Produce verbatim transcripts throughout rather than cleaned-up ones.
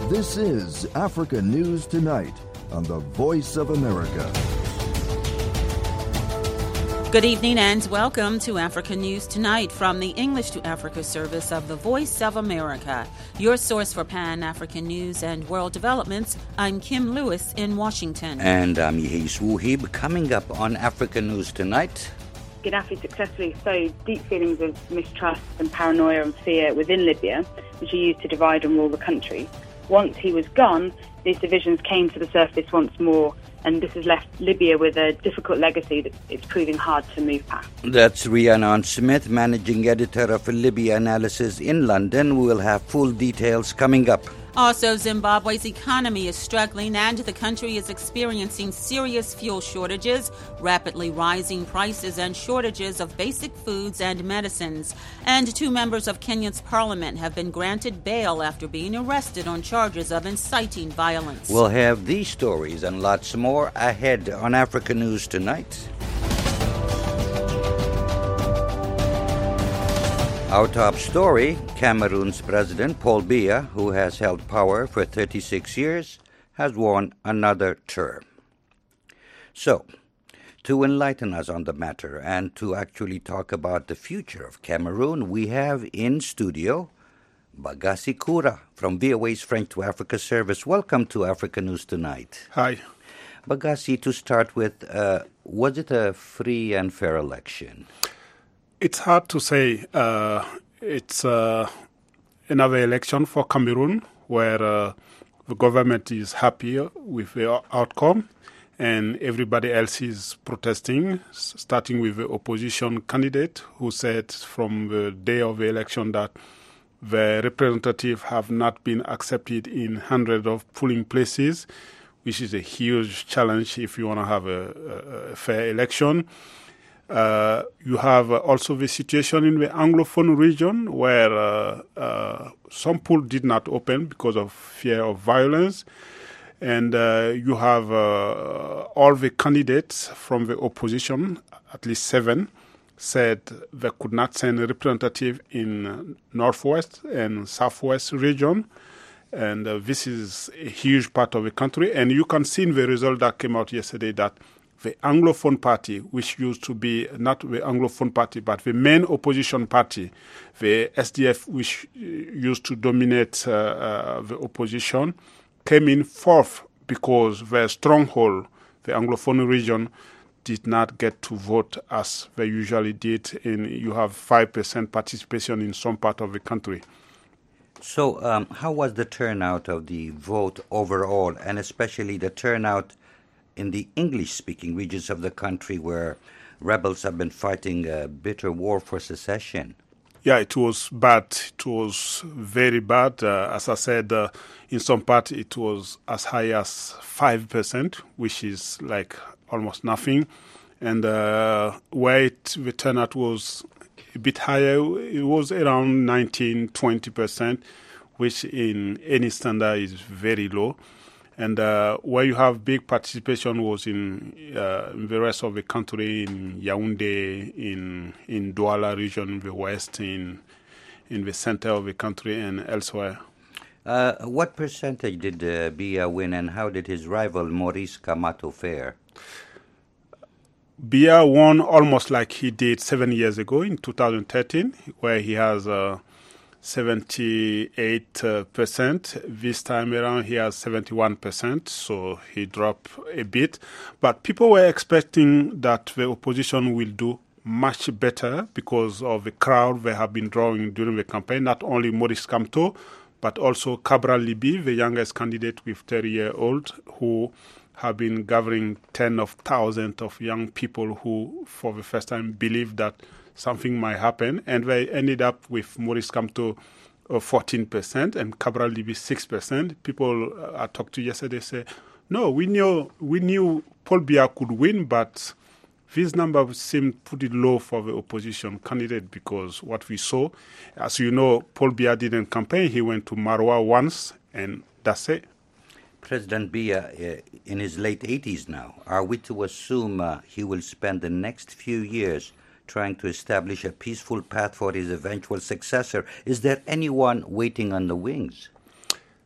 This is Africa News Tonight on the Voice of America. Good evening and welcome to Africa News Tonight from the English to Africa service of the Voice of America. Your source for Pan-African news and world developments. I'm Kim Lewis in Washington. And I'm Yehis Wuhib. Coming up on Africa News Tonight. Gaddafi successfully sowed deep feelings of mistrust and paranoia and fear within Libya, which he used to divide and rule the country. Once he was gone, these divisions came to the surface once more, and this has left Libya with a difficult legacy that it's proving hard to move past. That's Rhiannon Smith, managing editor of Libya Analysis in London. We'll have full details coming up. Also, Zimbabwe's economy is struggling and the country is experiencing serious fuel shortages, rapidly rising prices and shortages of basic foods and medicines. And two members of Kenya's parliament have been granted bail after being arrested on charges of inciting violence. We'll have these stories and lots more ahead on Africa News Tonight. Our top story, Cameroon's President Paul Biya, who has held power for thirty-six years, has won another term. So, to enlighten us on the matter and to actually talk about the future of Cameroon, we have in studio Bagassi Koura from V O A's French to Africa service. Welcome to Africa News Tonight. Hi. Bagassi, to start with, uh, was it a free and fair election? It's hard to say. Uh, it's uh, another election for Cameroon where uh, the government is happy with the outcome and everybody else is protesting, starting with the opposition candidate who said from the day of the election that the representatives have not been accepted in hundreds of polling places, which is a huge challenge if you want to have a, a, a fair election. Uh, you have uh, also the situation in the Anglophone region where uh, uh, some polls did not open because of fear of violence. And uh, you have uh, all the candidates from the opposition, at least seven, said they could not send a representative in Northwest and Southwest region. And uh, this is a huge part of the country. And you can see in the result that came out yesterday that the Anglophone party, which used to be not the Anglophone party, but the main opposition party, the S D F, which used to dominate uh, uh, the opposition, came in fourth because their stronghold, the Anglophone region, did not get to vote as they usually did. And you have five percent participation in some part of the country. So um, how was the turnout of the vote overall, and especially the turnout in the English-speaking regions of the country where rebels have been fighting a bitter war for secession? Yeah, it was bad. It was very bad. Uh, as I said, uh, in some part it was as high as five percent, which is like almost nothing. And uh, where it, the turnout was a bit higher, it was around nineteen, twenty percent, which in any standard is very low. And uh, where you have big participation was in, uh, in the rest of the country, in Yaoundé, in in Douala region, in the west, in in the center of the country, and elsewhere. Uh, what percentage did uh, Biya win, and how did his rival Maurice Kamto fare? Biya won almost like he did seven years ago in two thousand thirteen, where he has Uh, seventy-eight percent. This time around, he has seventy-one percent, so he dropped a bit. But people were expecting that the opposition will do much better because of the crowd they have been drawing during the campaign, not only Maurice Kamto, but also Cabral Libby, the youngest candidate with thirty-year-old, who have been gathering tens of thousands of young people who, for the first time, believe that something might happen, and they ended up with Maurice Kamto uh, fourteen percent and Cabral Libby six percent. People uh, I talked to yesterday say, no, we knew we knew Paul Biya could win, but this number seemed pretty low for the opposition candidate because what we saw, as you know, Paul Biya didn't campaign. He went to Maroua once, and that's it. President Biya, uh, in his late eighties now, are we to assume uh, he will spend the next few years trying to establish a peaceful path for his eventual successor? Is there anyone waiting on the wings?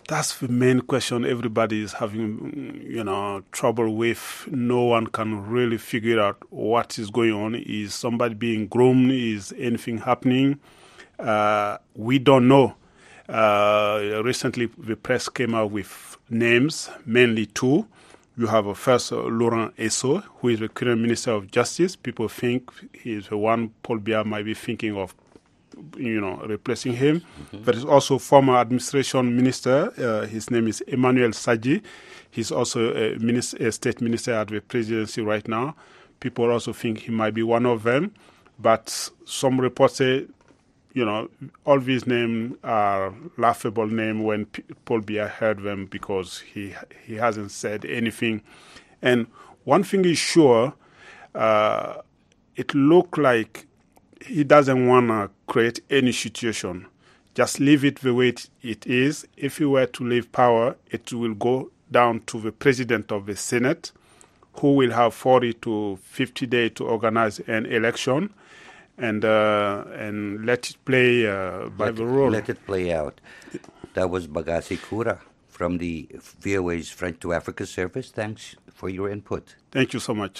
That's the main question everybody is having, you know, trouble with. No one can really figure out what is going on. Is somebody being groomed? Is anything happening? Uh, we don't know. Uh, recently, the press came out with names, mainly two. You have uh, first uh, Laurent Esso, who is the current Minister of Justice. People think he is the one Paul Biya might be thinking of, you know, replacing him. Mm-hmm. There is also former administration minister. Uh, his name is Emmanuel Sadji. He's also a, minister, a state minister at the presidency right now. People also think he might be one of them. But some reports say, you know, all these names are laughable names when P- Paul Biya heard them because he he hasn't said anything. And one thing is sure, uh, it looked like he doesn't want to create any situation. Just leave it the way it, it is. If he were to leave power, it will go down to the president of the Senate, who will have forty to fifty days to organize an election. And uh, and let it play uh, by let the rule. Let it play out. That was Bagasi Kura from the V O A's French to Africa service. Thanks for your input. Thank you so much.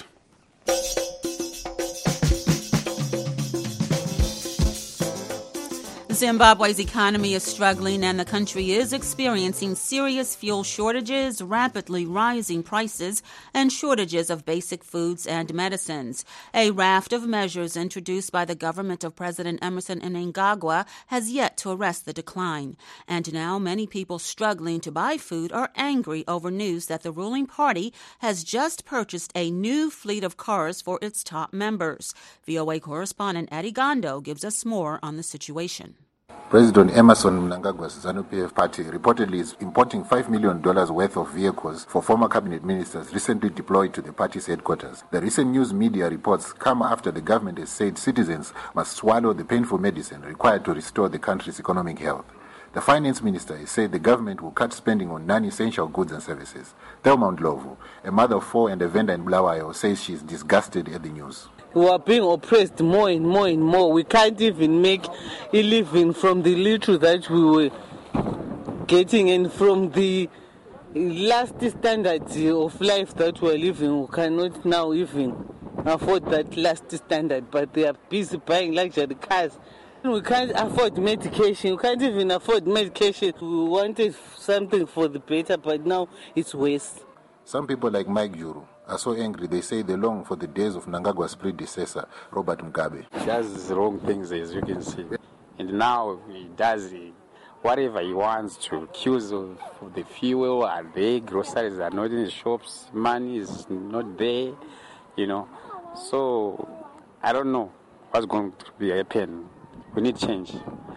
Zimbabwe's economy is struggling and the country is experiencing serious fuel shortages, rapidly rising prices, and shortages of basic foods and medicines. A raft of measures introduced by the government of President Emmerson Mnangagwa has yet to arrest the decline. And now many people struggling to buy food are angry over news that the ruling party has just purchased a new fleet of cars for its top members. V O A correspondent Eddie Gondo gives us more on the situation. President Emmerson Mnangagwa's ZANU-P F party reportedly is importing five million dollars worth of vehicles for former cabinet ministers recently deployed to the party's headquarters. The recent news media reports come after the government has said citizens must swallow the painful medicine required to restore the country's economic health. The finance minister has said the government will cut spending on non-essential goods and services. Thelma Ndlovu, a mother of four and a vendor in Bulawayo, says she is disgusted at the news. We are being oppressed more and more and more. We can't even make a living from the little that we were getting, and from the last standard of life that we are living. We cannot now even afford that last standard, but they are busy buying luxury cars. We can't afford medication. We can't even afford medication. We wanted something for the better, but now it's worse. Some people like Mike Juru are so angry they say they long for the days of Mnangagwa's predecessor, Robert Mugabe. He does wrong things, as you can see. And now he does whatever he wants to accuse of the fuel are there, groceries are not in the shops, money is not there, you know. So I don't know what's going to be happen. We need change.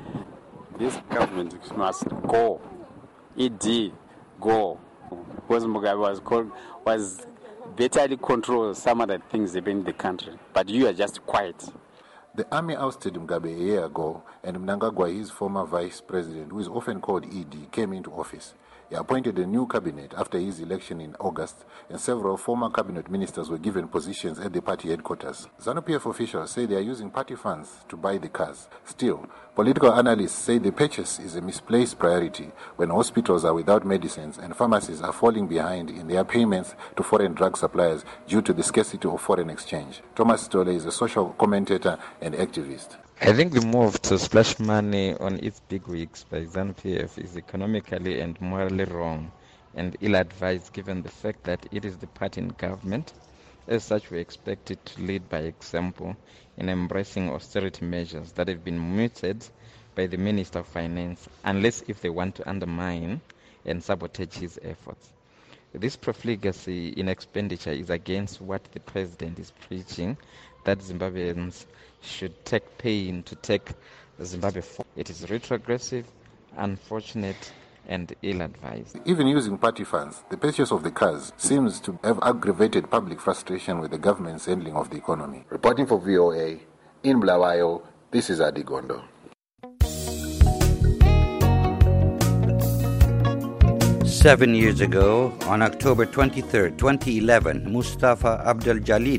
This government must go. E D, go. Because Mugabe was called, was better control some of the things in the country. But you are just quiet. The army ousted Mugabe a year ago, and Mnangagwa, his former vice president, who is often called E D, came into office. He appointed a new cabinet after his election in August, and several former cabinet ministers were given positions at the party headquarters. ZANU-P F officials say they are using party funds to buy the cars. Still, political analysts say the purchase is a misplaced priority when hospitals are without medicines and pharmacies are falling behind in their payments to foreign drug suppliers due to the scarcity of foreign exchange. Thomas Stolle is a social commentator and activist. I think the move to splash money on its bigwigs by ZANU-P F is economically and morally wrong and ill-advised given the fact that it is the party in government. As such, we expect it to lead by example in embracing austerity measures that have been mooted by the Minister of Finance, unless if they want to undermine and sabotage his efforts. This profligacy in expenditure is against what the president is preaching, that Zimbabweans should take pain to take Zimbabwe forward. It is retrogressive, unfortunate, and ill-advised. Even using party funds, the purchase of the cars seems to have aggravated public frustration with the government's handling of the economy. Reporting for V O A, in Bulawayo, this is Adi Gondo. Seven years ago, on October twenty-third, twenty eleven, Mustafa Abdel Jalil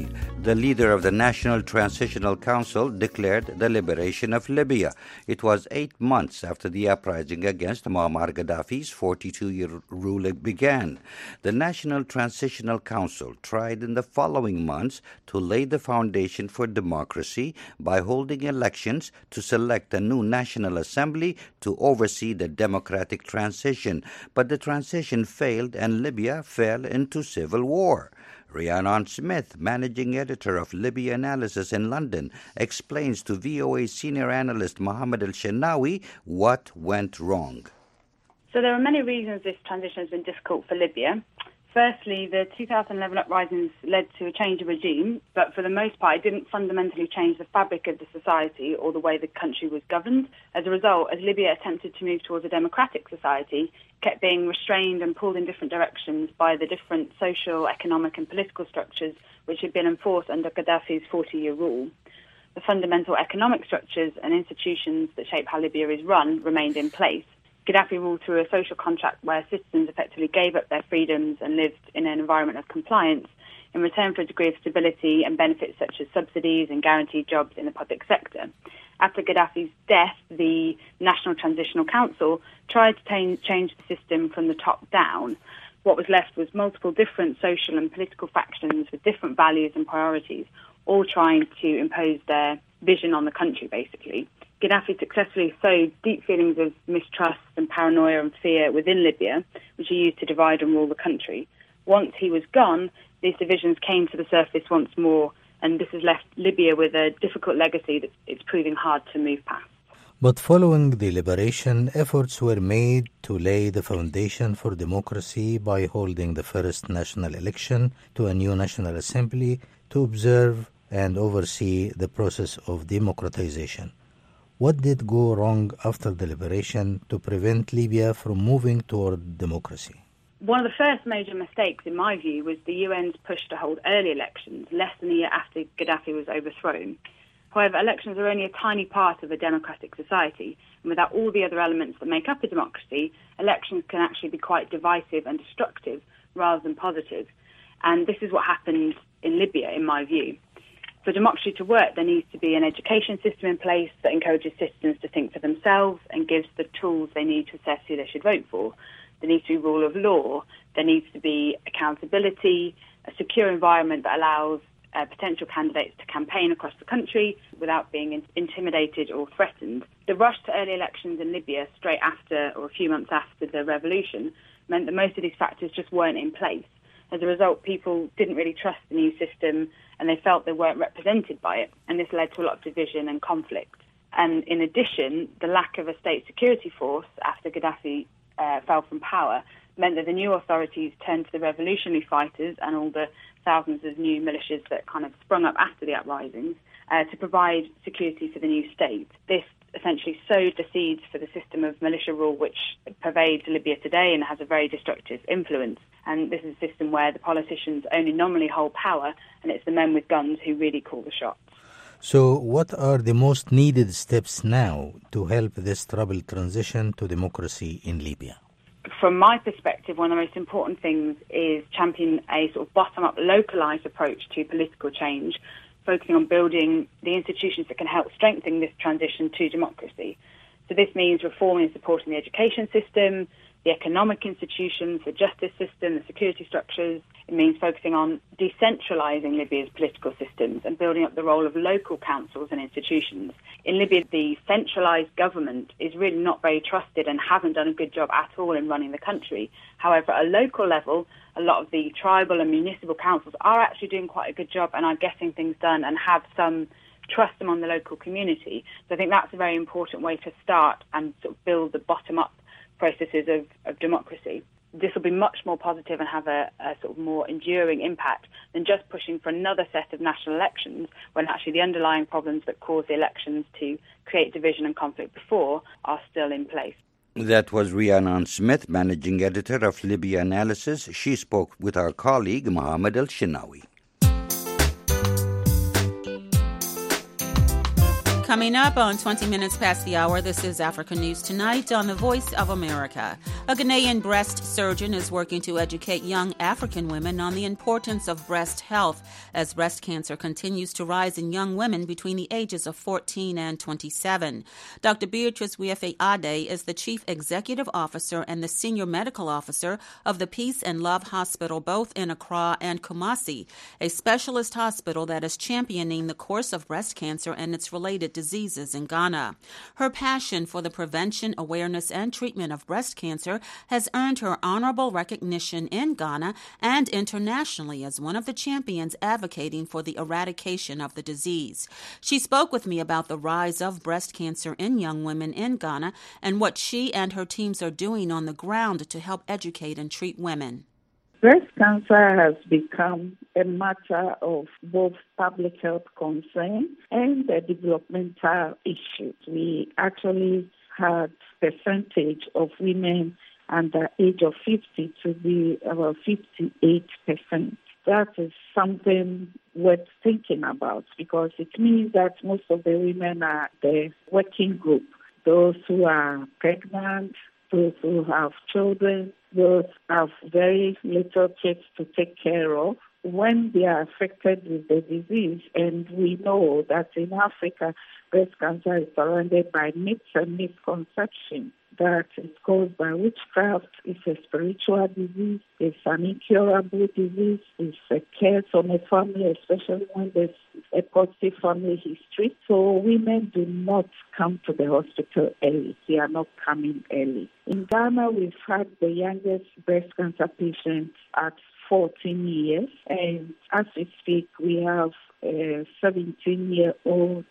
The leader of the National Transitional Council declared the liberation of Libya. It was eight months after the uprising against Muammar Gaddafi's forty-two-year rule began. The National Transitional Council tried in the following months to lay the foundation for democracy by holding elections to select a new National Assembly to oversee the democratic transition. But the transition failed and Libya fell into civil war. Rhiannon Smith, managing editor of Libya Analysis in London, explains to V O A senior analyst Mohammed El-Shenawi what went wrong. So there are many reasons this transition has been difficult for Libya. Firstly, the two thousand eleven uprisings led to a change of regime, but for the most part it didn't fundamentally change the fabric of the society or the way the country was governed. As a result, as Libya attempted to move towards a democratic society, it kept being restrained and pulled in different directions by the different social, economic and political structures which had been enforced under Gaddafi's forty-year rule. The fundamental economic structures and institutions that shape how Libya is run remained in place. Gaddafi ruled through a social contract where citizens effectively gave up their freedoms and lived in an environment of compliance in return for a degree of stability and benefits such as subsidies and guaranteed jobs in the public sector. After Gaddafi's death, the National Transitional Council tried to change the system from the top down. What was left was multiple different social and political factions with different values and priorities, all trying to impose their vision on the country, basically. Gaddafi successfully sowed deep feelings of mistrust and paranoia and fear within Libya, which he used to divide and rule the country. Once he was gone, these divisions came to the surface once more, and this has left Libya with a difficult legacy that it's proving hard to move past. But following the liberation, efforts were made to lay the foundation for democracy by holding the first national election to a new National Assembly to observe and oversee the process of democratization. What did go wrong after the liberation to prevent Libya from moving toward democracy? One of the first major mistakes, in my view, was the U N's push to hold early elections, less than a year after Gaddafi was overthrown. However, elections are only a tiny part of a democratic society, and without all the other elements that make up a democracy, elections can actually be quite divisive and destructive rather than positive. And this is what happened in Libya, in my view. For democracy to work, there needs to be an education system in place that encourages citizens to think for themselves and gives the tools they need to assess who they should vote for. There needs to be rule of law. There needs to be accountability, a secure environment that allows uh, potential candidates to campaign across the country without being in- intimidated or threatened. The rush to early elections in Libya straight after or a few months after the revolution meant that most of these factors just weren't in place. As a result, people didn't really trust the new system and they felt they weren't represented by it. And this led to a lot of division and conflict. And in addition, the lack of a state security force after Gaddafi uh, fell from power meant that the new authorities turned to the revolutionary fighters and all the thousands of new militias that kind of sprung up after the uprisings uh, to provide security for the new state. This essentially sowed the seeds for the system of militia rule which pervades Libya today and has a very destructive influence. And this is a system where the politicians only nominally hold power and it's the men with guns who really call the shots. So what are the most needed steps now to help this troubled transition to democracy in Libya? From my perspective, one of the most important things is championing a sort of bottom-up, localised approach to political change, focusing on building the institutions that can help strengthen this transition to democracy. So this means reforming and supporting the education system, the economic institutions, the justice system, the security structures. It means focusing on decentralising Libya's political systems and building up the role of local councils and institutions. In Libya, the centralised government is really not very trusted and hasn't done a good job at all in running the country. However, at a local level, a lot of the tribal and municipal councils are actually doing quite a good job and are getting things done and have some trust among the local community. So I think that's a very important way to start and sort of build the bottom-up processes of, of democracy. This will be much more positive and have a, a sort of more enduring impact than just pushing for another set of national elections when actually the underlying problems that caused the elections to create division and conflict before are still in place. That was Rhiannon Smith, managing editor of Libya Analysis. She spoke with our colleague Mohammed El-Shenawi. Coming up on twenty minutes past the hour, this is Africa News Tonight on the Voice of America. A Ghanaian breast surgeon is working to educate young African women on the importance of breast health as breast cancer continues to rise in young women between the ages of fourteen and twenty-seven. Doctor Beatrice Wiefe-Ade is the Chief Executive Officer and the Senior Medical Officer of the Peace and Love Hospital, both in Accra and Kumasi, a specialist hospital that is championing the course of breast cancer and its related diseases in Ghana. Her passion for the prevention, awareness, and treatment of breast cancer has earned her honorable recognition in Ghana and internationally as one of the champions advocating for the eradication of the disease. She spoke with me about the rise of breast cancer in young women in Ghana and what she and her teams are doing on the ground to help educate and treat women. Breast cancer has become a matter of both public health concern and a developmental issue. We actually had percentage of women under age of fifty to be about fifty-eight percent. That is something worth thinking about because it means that most of the women are the working group, those who are pregnant, those who have children, those have very little kids to take care of. When they are affected with the disease, and we know that in Africa, breast cancer is surrounded by myths and misconceptions, that it's caused by witchcraft, it's a spiritual disease, it's an incurable disease, it's a curse on a family, especially when there's a positive family history. So women do not come to the hospital early. They are not coming early. In Ghana, we've had the youngest breast cancer patient at fourteen years, and as we speak, we have a seventeen-year-old,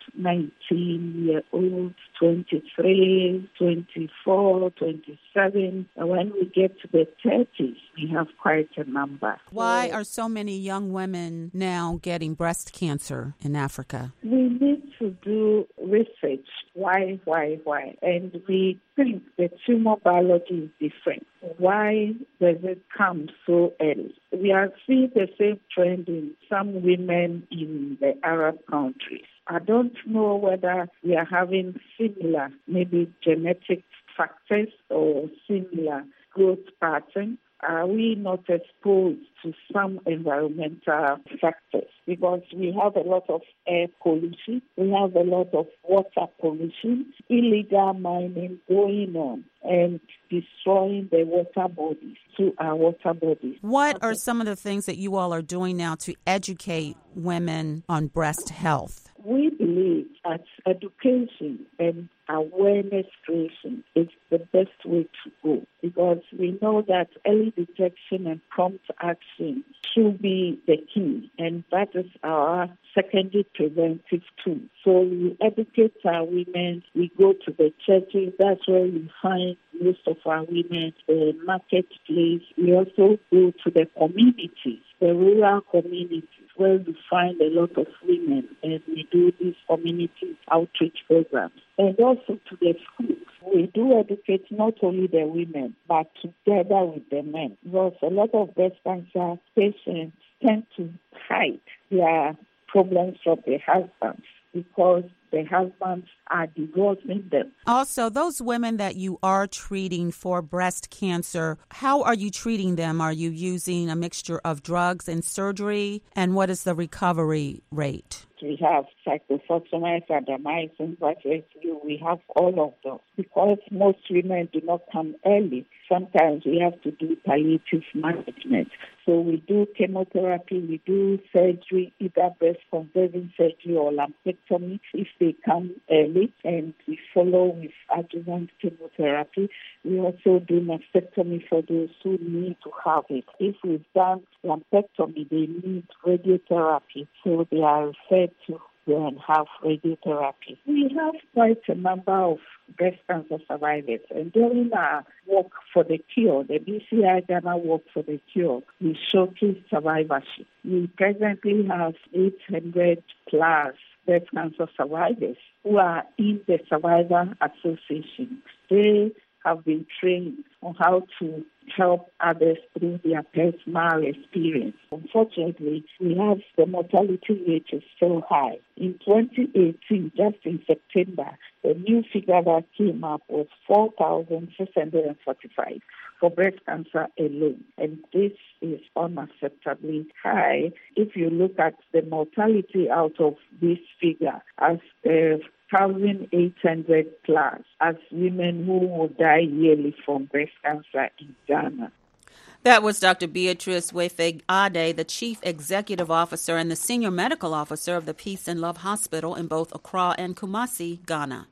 nineteen-year-old, twenty-three, twenty-four, twenty-seven, and when we get to the thirties, we have quite a number. Why are so many young women now getting breast cancer in Africa? We need to do research. Why, why, why? And we think the tumor biology is different. Why does it come so early? We are seeing the same trend in some women in the Arab countries. I don't know whether we are having similar, maybe genetic factors or similar growth patterns. Are we not exposed to some environmental factors? Because we have a lot of air pollution, we have a lot of water pollution, illegal mining going on and destroying the water bodies, to our water bodies. What okay. are some of the things that you all are doing now to educate women on breast health? We believe that education and awareness creation is the best way to go because we know that early detection and prompt action should be the key, and that is our secondary preventive tool. So we educate our women, we go to the churches, that's where we find most of our women, the marketplace. We also go to the communities, the rural communities, where we find a lot of women, and we do these community outreach programs. And also to the schools. We do educate not only the women, but together with the men. Because a lot of breast cancer patients tend to hide their problems from their husbands because the husbands are divorcing them. Also, those women that you are treating for breast cancer, how are you treating them? Are you using a mixture of drugs and surgery? And what is the recovery rate? We have cyclophosphamide, adamycin, vagisil. We have all of those. Because most women do not come early, sometimes we have to do palliative management. So we do chemotherapy, we do surgery, either breast conserving surgery or lumpectomy if they come early, and we follow with adjuvant chemotherapy. We also do mastectomy for those who need to have it. If we've done lumpectomy, they need radiotherapy, so they are referred to go and have radiotherapy. We have quite a number of breast cancer survivors, and during our work for the cure, the B C I Ghana work for the cure, we showcase survivorship. We presently have eight hundred plus breast cancer survivors who are in the Survivor Association. They have been trained on how to help others through their personal experience. Unfortunately, we have the mortality rate is so high. In twenty eighteen, just in September, the new figure that came up was four thousand six hundred forty-five for breast cancer alone. And this is unacceptably high if you look at the mortality out of this figure as uh, one thousand eight hundred plus as women who will die yearly from breast cancer in Ghana. That was Doctor Beatrice Wefeg-Ade, the Chief Executive Officer and the Senior Medical Officer of the Peace and Love Hospital in both Accra and Kumasi, Ghana.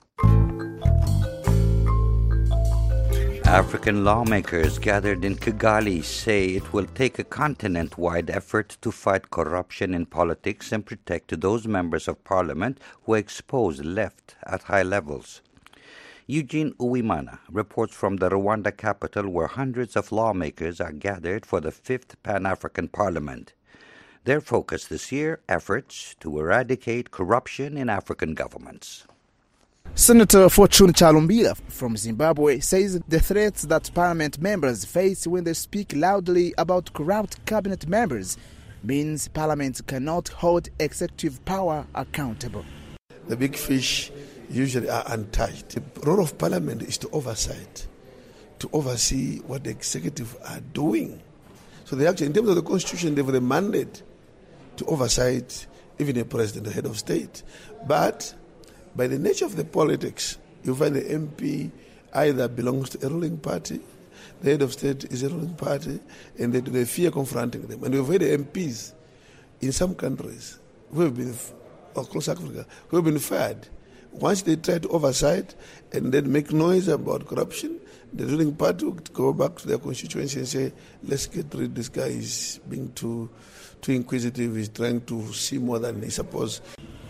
African lawmakers gathered in Kigali say it will take a continent-wide effort to fight corruption in politics and protect those members of parliament who expose left at high levels. Eugene Uwimana reports from the Rwanda capital, where hundreds of lawmakers are gathered for the fifth Pan-African Parliament. Their focus this year, efforts to eradicate corruption in African governments. Senator Fortune Chalumbila from Zimbabwe says the threats that parliament members face when they speak loudly about corrupt cabinet members means parliament cannot hold executive power accountable. The big fish usually are untied. The role of parliament is to oversight, to oversee what the executive are doing. So they actually, in terms of the constitution, they have the mandate to oversight even a president, the head of state. But by the nature of the politics, you find the M P either belongs to a ruling party, the head of state is a ruling party, and they, they fear confronting them. And we've had M Ps in some countries who have been, across Africa, who have been fired. Once they try to oversight and then make noise about corruption, the ruling party would go back to their constituency and say, let's get rid of this guy, he's being too, too inquisitive, he's trying to see more than he's supposed.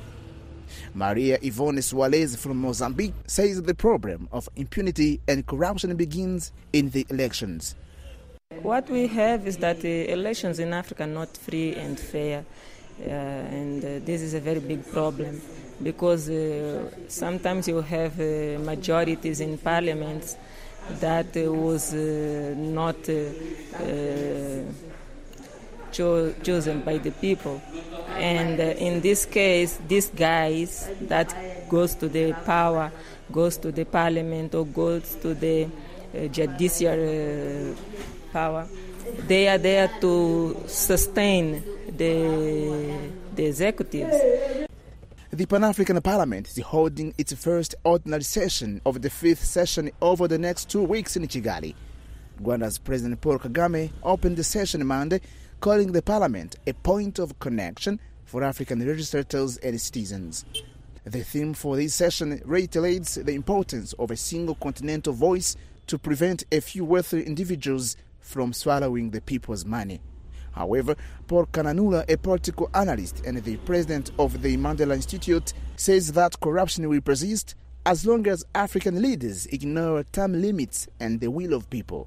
Maria Ivone Suarez from Mozambique says the problem of impunity and corruption begins in the elections. What we have is that the elections in Africa are not free and fair, uh, and uh, this is a very big problem because uh, sometimes you have uh, majorities in parliaments that uh, was uh, not uh, uh, cho- chosen by the people. And uh, in this case, these guys that goes to the power, goes to the parliament or goes to the uh, judicial uh, power, they are there to sustain the, the executives. The Pan-African Parliament is holding its first ordinary session of the fifth session over the next two weeks in Kigali. Rwanda's President Paul Kagame opened the session Monday, calling the Parliament a point of connection for African legislators and citizens. The theme for this session reiterates the importance of a single continental voice to prevent a few wealthy individuals from swallowing the people's money. However, Paul Kananula, a political analyst and the president of the Mandela Institute, says that corruption will persist as long as African leaders ignore term limits and the will of people.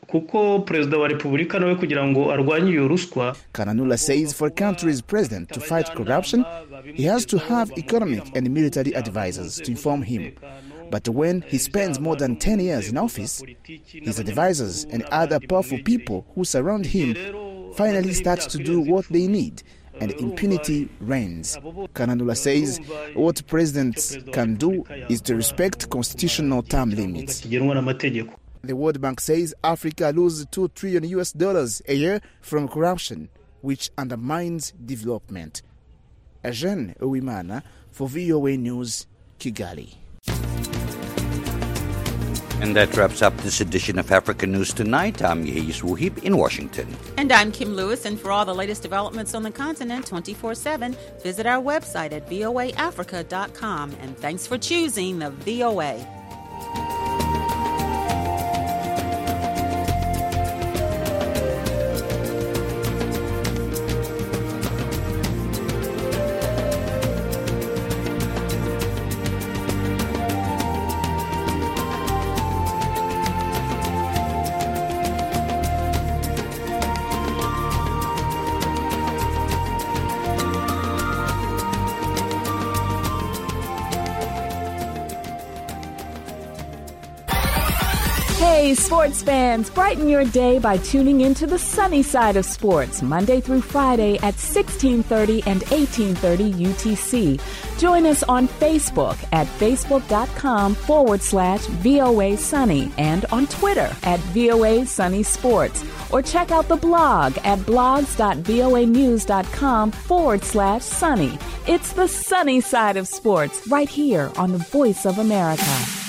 Kananula says for a country's president to fight corruption, he has to have economic and military advisors to inform him. But when he spends more than ten years in office, his advisors and other powerful people who surround him finally start to do what they need, and impunity reigns. Kananula says what presidents can do is to respect constitutional term limits. The World Bank says Africa loses two trillion U S dollars a year from corruption, which undermines development. Eugene Uwimana for V O A News, Kigali. And that wraps up this edition of African News Tonight. I'm Yehis Wuhib in Washington. And I'm Kim Lewis. And for all the latest developments on the continent twenty-four seven, visit our website at V O A Africa dot com. And thanks for choosing the V O A. Hey, sports fans, brighten your day by tuning into the sunny side of sports, Monday through Friday at sixteen thirty and eighteen thirty U T C. Join us on Facebook at facebook.com forward slash VOA Sunny and on Twitter at VOA Sunny Sports. Or check out the blog at blogs.voanews.com forward slash sunny. It's the sunny side of sports right here on the Voice of America.